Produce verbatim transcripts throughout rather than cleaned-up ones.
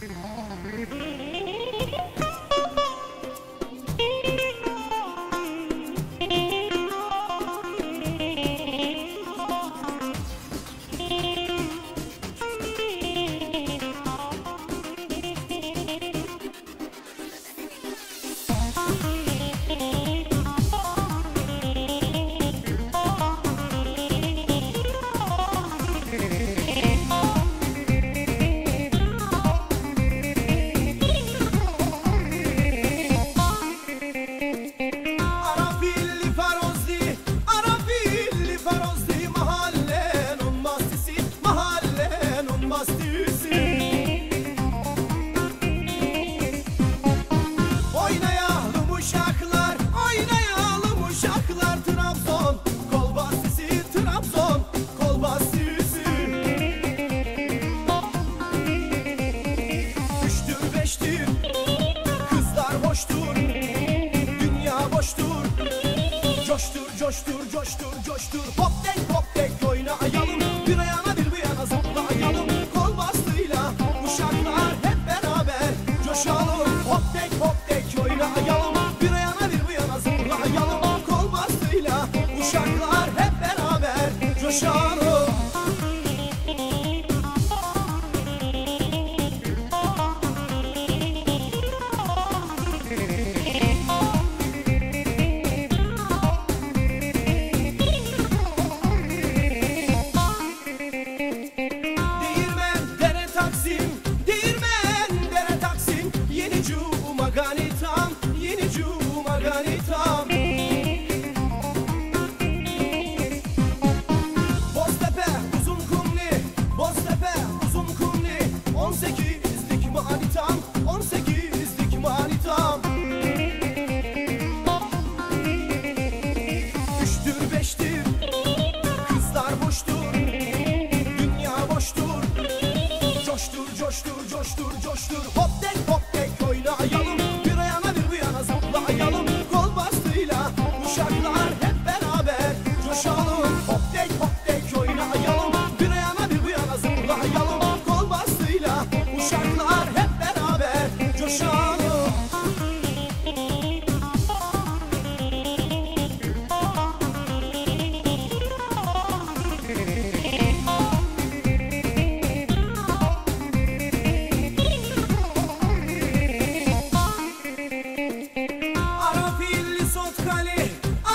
Coştur, coştur, coştur, hop tek hop tek oynayalım. Bir ayağına bir bu yana zıplayalım. Kol bastığıyla uşaklar hep beraber coşalım. Hop tek hop tek oynayalım. Bir ayağına bir bu yana zıplayalım. Kol bastığıyla uşaklar hep beraber coşalım. Coştur, coştur, coştur, hop tek hop tek oynayalım. Bir ayağına bir bu yana zıplayalım. Kol bastığıyla uşaklar hep beraber coşalım. Hop tek hop tek oynayalım. Bir ayağına bir bu yana zıplayalım. Kol bastığıyla uşaklar hep beraber coşalım.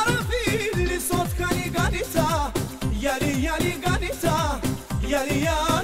Yali yali ganita, yali yali.